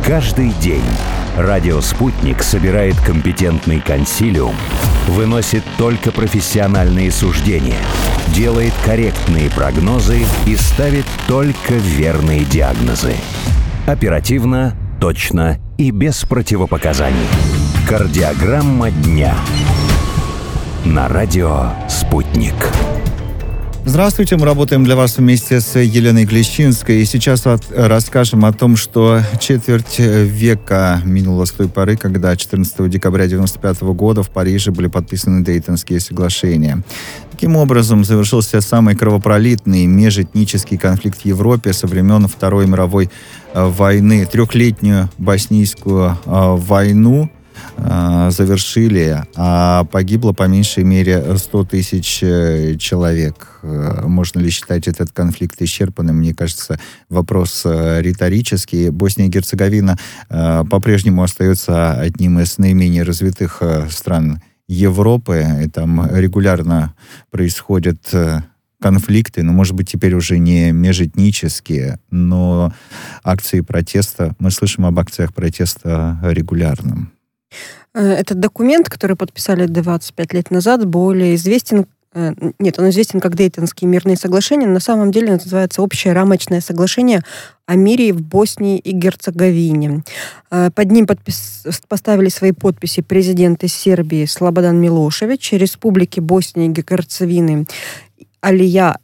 Каждый день радио «Спутник» собирает компетентный консилиум, выносит только профессиональные суждения, делает корректные прогнозы и ставит только верные диагнозы. Оперативно, точно и без противопоказаний. Кардиограмма дня. На радио «Спутник». Здравствуйте, мы работаем для вас вместе с Еленой Клещинской. И сейчас расскажем о том, что четверть века минуло с той поры, когда 14 декабря 1995 года в Париже были подписаны Дейтонские соглашения. Таким образом, завершился самый кровопролитный межэтнический конфликт в Европе со времен Второй мировой войны. Трехлетнюю боснийскую войну завершили, а погибло по меньшей мере 100 тысяч человек. Можно ли считать этот конфликт исчерпанным? Мне кажется, вопрос риторический. Босния и Герцеговина по-прежнему остается одним из наименее развитых стран Европы, и там регулярно происходят конфликты, но, может быть, теперь уже не межэтнические, но акции протеста, мы слышим об акциях протеста регулярно. Этот документ, который подписали 25 лет назад, более известен, он известен как Дейтонские мирные соглашения, на самом деле называется Общее рамочное соглашение о мире в Боснии и Герцеговине. Под ним поставили свои подписи президенты Сербии Слободан Милошевич, Республики Боснии и Герцеговины Алия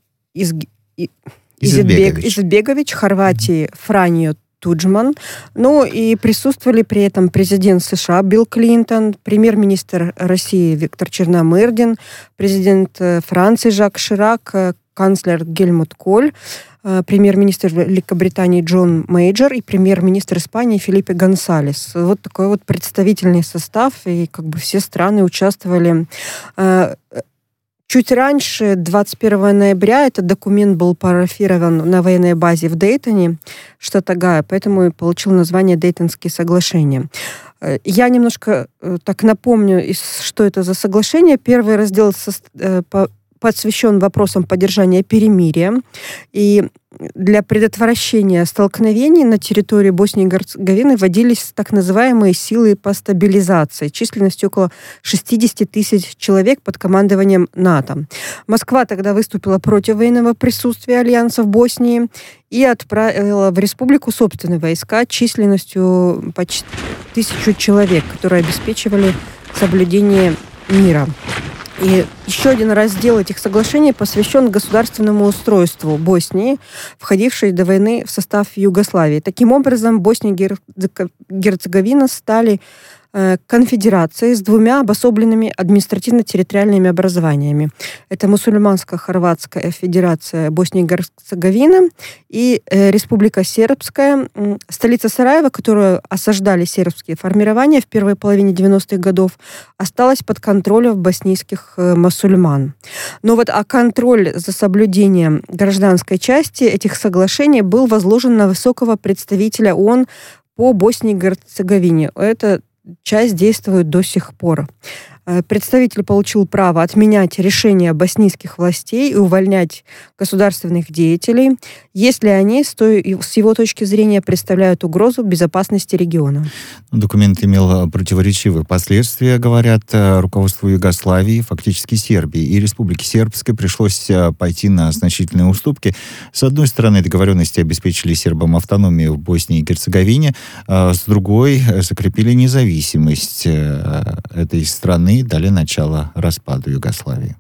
Изетбегович, Хорватии Франjo Туджман. Ну и присутствовали при этом президент США Билл Клинтон, премьер-министр России Виктор Черномырдин, президент Франции Жак Ширак, канцлер Гельмут Коль, премьер-министр Великобритании Джон Мейджор и премьер-министр Испании Фелипе Гонсалес. Вот такой вот представительный состав, и как бы все страны участвовали. Чуть раньше, 21 ноября, этот документ был парафирован на военной базе в Дейтоне, штат Огайо, поэтому и получил название Дейтонские соглашения. Я немножко так напомню, что это за соглашение. Первый раздел посвящен вопросам поддержания перемирия. И для предотвращения столкновений на территории Боснии и Герцеговины вводились так называемые силы по стабилизации численностью около 60 тысяч человек под командованием НАТО. Москва тогда выступила против военного присутствия Альянса в Боснии и отправила в республику собственные войска численностью почти 1000 человек, которые обеспечивали соблюдение мира. И еще один раздел этих соглашений посвящен государственному устройству Боснии, входившей до войны в состав Югославии. Таким образом, Босния и Герцеговина стали конфедерацией с двумя обособленными административно-территориальными образованиями. Это мусульманско-хорватская федерация Боснии и Герцеговины и Республика Сербская. Столица Сараево, которую осаждали сербские формирования в первой половине 90-х годов, осталась под контролем боснийских мусульман. Но контроль за соблюдением гражданской части этих соглашений был возложен на высокого представителя ООН по Боснии и Герцеговине. Это часть действует до сих пор. Представитель получил право отменять решения боснийских властей и увольнять государственных деятелей, если они, с его точки зрения, представляют угрозу безопасности региона. Документ имел противоречивые последствия, говорят, руководству Югославии, фактически Сербии и Республики Сербской пришлось пойти на значительные уступки. С одной стороны, договоренности обеспечили сербам автономию в Боснии и Герцеговине, а с другой закрепили независимость этой страны и дали начало распаду Югославии.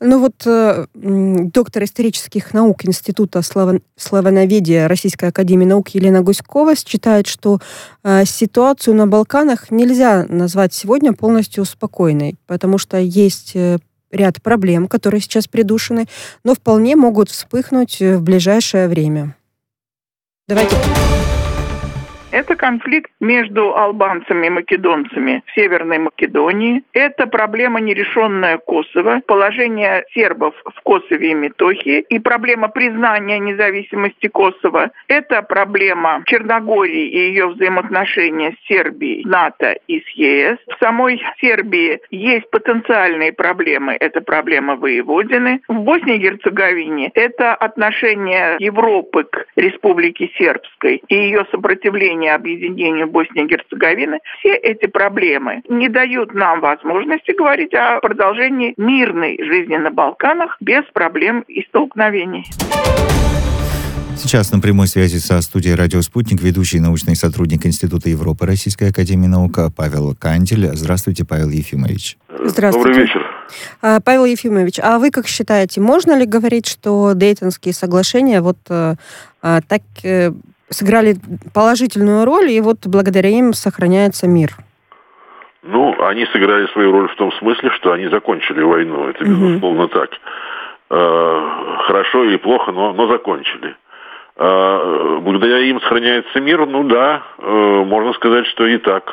Доктор исторических наук Института славяноведения Российской академии наук Елена Гуськова считает, что ситуацию на Балканах нельзя назвать сегодня полностью спокойной, потому что есть ряд проблем, которые сейчас придушены, но вполне могут вспыхнуть в ближайшее время. Давайте... Это конфликт между албанцами и македонцами в Северной Македонии. Это проблема, нерешенная Косово, положение сербов в Косове и Метохии и проблема признания независимости Косово. Это проблема Черногории и ее взаимоотношения с Сербией, НАТО и с ЕС. В самой Сербии есть потенциальные проблемы. Это проблема Воеводины. В Боснии и Герцеговине это отношение Европы к Республике Сербской и ее сопротивление предложение об объединению Боснии и Герцеговины, все эти проблемы не дают нам возможности говорить о продолжении мирной жизни на Балканах без проблем и столкновений. Сейчас на прямой связи со студией «Радио Спутник» ведущий научный сотрудник Института Европы Российской академии наук Павел Кандель. Здравствуйте, Павел Ефимович. Здравствуйте. Добрый вечер. Павел Ефимович, а вы как считаете, можно ли говорить, что Дейтонские соглашения так сыграли положительную роль, и благодаря им сохраняется мир? Они сыграли свою роль в том смысле, что они закончили войну. Это, безусловно, так. Хорошо или плохо, но закончили. Благодаря им сохраняется мир, можно сказать, что и так.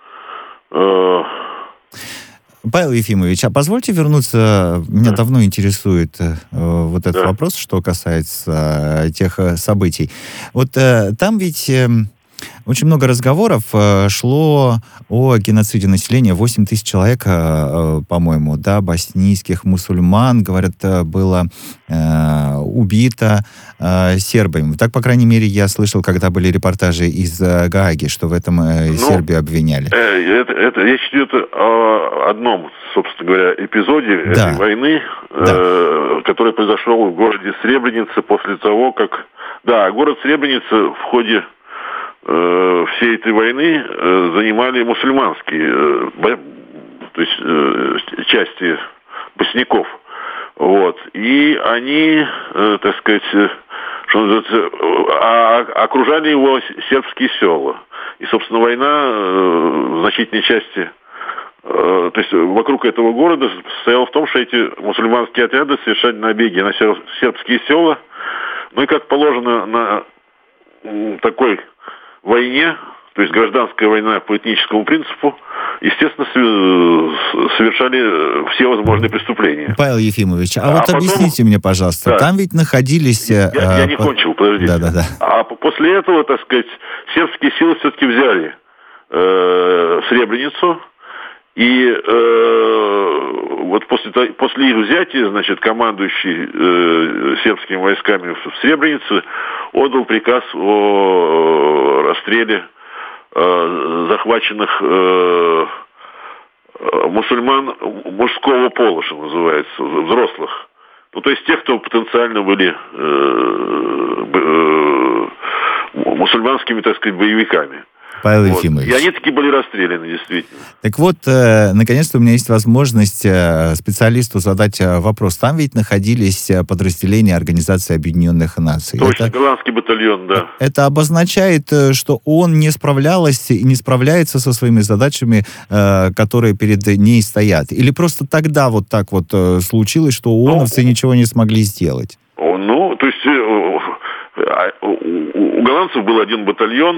Павел Ефимович, а позвольте вернуться, меня давно интересует этот вопрос, что касается тех событий. Там ведь очень много разговоров шло о геноциде населения. 8 тысяч человек, по-моему, боснийских мусульман, говорят, было убито сербами. Так, по крайней мере, я слышал, когда были репортажи из Гааги, что в этом Сербию обвиняли. Речь идет о одном, собственно говоря, эпизоде этой войны, который произошел в городе Сребреница после того, как... город Сребреница в ходе всей этой войны занимали мусульманские, части босняков. И они, что называется, окружали его сербские села. И, собственно, война в значительной части, вокруг этого города состояла в том, что эти мусульманские отряды совершали набеги на сербские села. И как положено на такой войне, то есть гражданская война по этническому принципу, естественно, совершали все возможные преступления. Павел Ефимович, объясните мне, пожалуйста, там ведь находились... Я не кончил, подождите. А после этого, сербские силы все-таки взяли Сребреницу, и после их взятия, командующий сербскими войсками в Сребренице отдал приказ о расстреле захваченных мусульман мужского пола, что называется, взрослых. То есть тех, кто потенциально были мусульманскими, боевиками. Павел Ефимович. И они таки были расстреляны, действительно. Так наконец-то у меня есть возможность специалисту задать вопрос. Там ведь находились подразделения Организации Объединенных Наций. Точно, голландский батальон, да. Это обозначает, что он не справлялся и не справляется со своими задачами, которые перед ней стоят? Или просто тогда случилось, что ООНовцы ничего не смогли сделать? У голландцев был один батальон,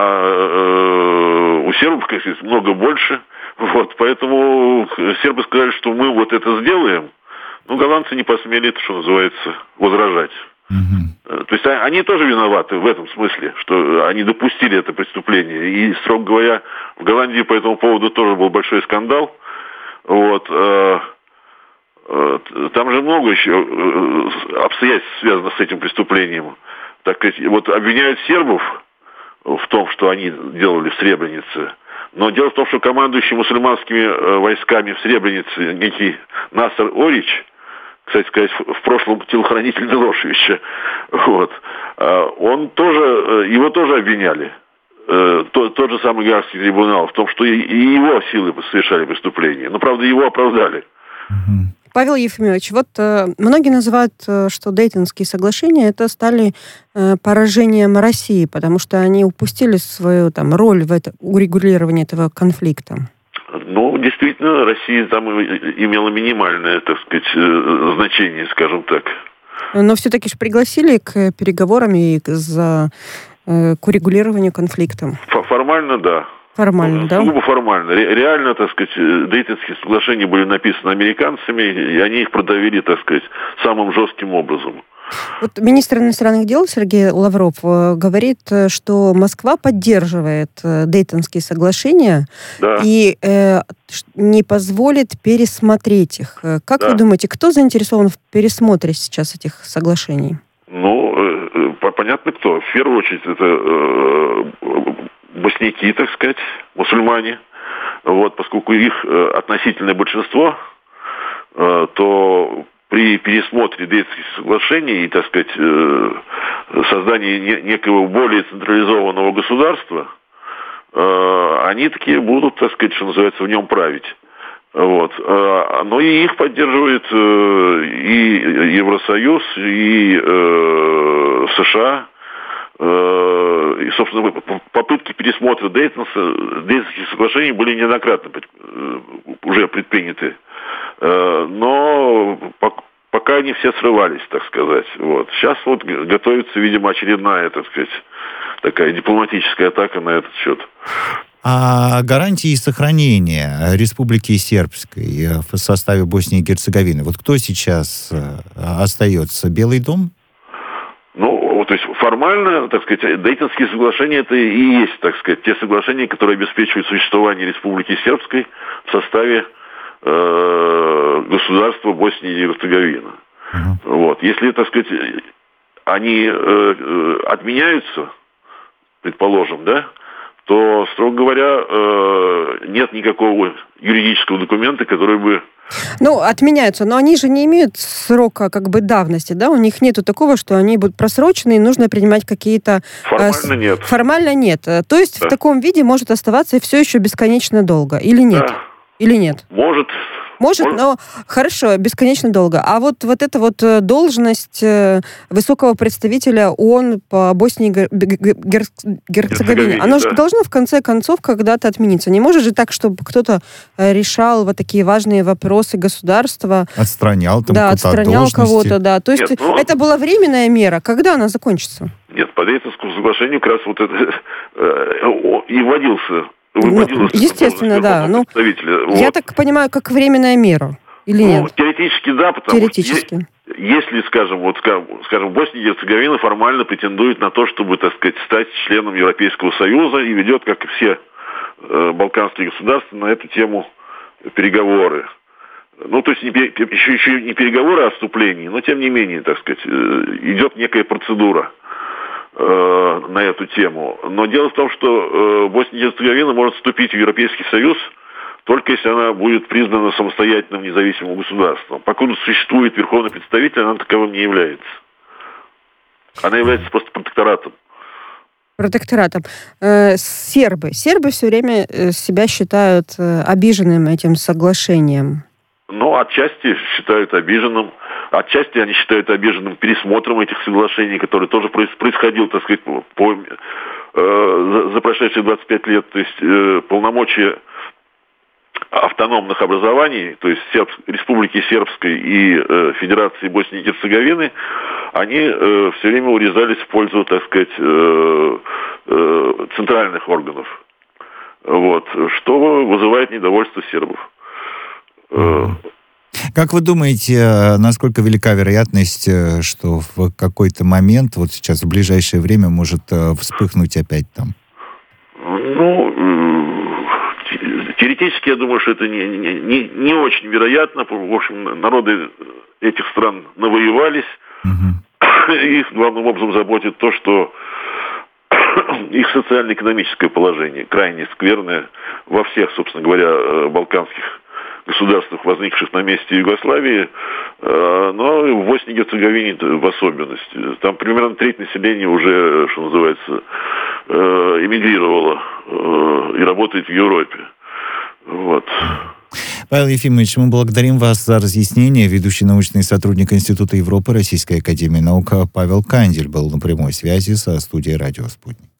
а у сербов, конечно, много больше. Поэтому сербы сказали, что мы это сделаем. Голландцы не посмели, что называется, возражать. То есть они тоже виноваты в этом смысле, что они допустили это преступление. И, строго говоря, в Голландии по этому поводу тоже был большой скандал. Там же много еще обстоятельств связано с этим преступлением. Обвиняют сербов в том, что они делали в Сребренице. Но дело в том, что командующий мусульманскими войсками в Сребренице некий Насер Орич, кстати сказать, в прошлом телохранитель Милошевича, его тоже обвиняли. Тот же самый Гаагский трибунал в том, что и его силы совершали преступления. Но, правда, его оправдали. Павел Ефимович, многие называют, что Дейтонские соглашения это стали поражением России, потому что они упустили свою роль в урегулировании этого конфликта. Действительно, Россия там имела минимальное, значение, скажем так. Но все-таки же пригласили к переговорам и к урегулированию конфликта. Формально, да. Формально, да? Сугубо формально. Реально, Дейтонские соглашения были написаны американцами, и они их продавили, самым жестким образом. Министр иностранных дел Сергей Лавров говорит, что Москва поддерживает Дейтонские соглашения и не позволит пересмотреть их. Как вы думаете, кто заинтересован в пересмотре сейчас этих соглашений? Понятно кто. В первую очередь это босняки, так сказать, мусульмане. Вот, поскольку их относительное большинство, то при пересмотре Дейтонских соглашений и, так сказать, создании некого более централизованного государства, они такие будут, так сказать, что называется, в нем править. Вот. Но и их поддерживает и Евросоюз, и США. И, собственно, попытки пересмотра Дейтонских соглашений были неоднократно уже предприняты. Но пока они все срывались, так сказать. Вот. Сейчас вот готовится, видимо, очередная, так сказать, такая дипломатическая атака на этот счет. А гарантии сохранения Республики Сербской в составе Боснии и Герцеговины, вот кто сейчас остается? Белый дом? Ну, то есть формально, так сказать, Дейтонские соглашения это и есть, так сказать, те соглашения, которые обеспечивают существование Республики Сербской в составе государства Боснии и Герцеговина. Вот. Если, так сказать, они отменяются, предположим, да, то, строго говоря, нет никакого юридического документа, который бы... Ну, отменяются, но они же не имеют срока как бы давности, да? У них нету такого, что они будут просрочены и нужно принимать какие-то... Формально нет. Формально нет. То есть в таком виде может оставаться все еще бесконечно долго, или нет? Да. Или нет? Может, но хорошо, бесконечно долго. А вот эта вот должность высокого представителя ООН по Боснии и Герцеговине, она же должна в конце концов когда-то отмениться. Не может же так, чтобы кто-то решал вот такие важные вопросы государства. Отстранял там да, отстранял кого-то, да. То есть это была временная мера. Когда она закончится? Нет, по Дейтонскому соглашению как раз вот это и вводился. Естественно, да. Ну, я так понимаю, как временная мера. Или нет? Теоретически да, потому что если, скажем, Босния и Герцеговина формально претендует на то, чтобы, так сказать, стать членом Европейского Союза и ведет, как и все балканские государства, на эту тему переговоры. Ну, то есть еще не переговоры о вступлении, но тем не менее, так сказать, идет некая процедура на эту тему. Но дело в том, что Босния и Герцеговина может вступить в Европейский Союз только если она будет признана самостоятельным независимым государством. Покуда существует верховный представитель, она таковым не является. Она является просто протекторатом. Протекторатом. Сербы все время себя считают обиженным этим соглашением. Ну, отчасти считают обиженным. Отчасти они считают обиженным пересмотром этих соглашений, который тоже происходил, так сказать, за прошедшие 25 лет. То есть полномочия автономных образований, то есть Республики Сербской и Федерации Боснии и Герцеговины, они все время урезались в пользу, так сказать, центральных органов. Вот, что вызывает недовольство сербов. Как вы думаете, насколько велика вероятность, что в какой-то момент, вот сейчас в ближайшее время, может вспыхнуть опять там? Ну, теоретически, я думаю, что это не очень вероятно. В общем, народы этих стран навоевались. Их главным образом заботит то, что их социально-экономическое положение крайне скверное во всех, собственно говоря, балканских государствах, возникших на месте Югославии, но и в Боснии и Герцеговине в особенности. Там примерно треть населения уже, что называется, эмигрировало и работает в Европе. Вот. Павел Ефимович, мы благодарим вас за разъяснение. Ведущий научный сотрудник Института Европы Российской академии наук Павел Кандель был на прямой связи со студией «Радио Спутник».